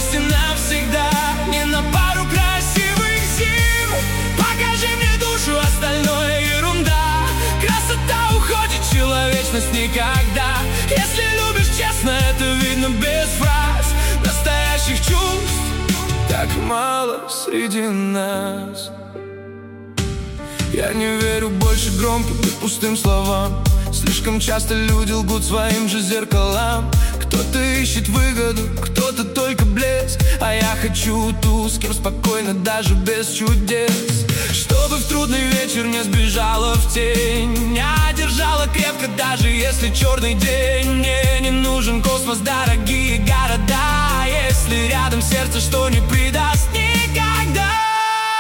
вместе навсегда, не на пару красивых зим. Покажи мне душу, остальное ерунда. Красота уходит, человечность никогда. Если любишь честно, это видно без фраз. Настоящих чувств так мало среди нас. Я не верю больше громким и пустым словам. Слишком часто люди лгут своим же зеркалам. Кто-то ищет выгоду, кто-то только блеск. А я хочу ту, с кем спокойно, даже без чудес. Чтобы в трудный вечер не сбежала в тень, а держала крепко, даже если черный день. Мне не нужен космос, дорогие города, если рядом сердце, что не предаст.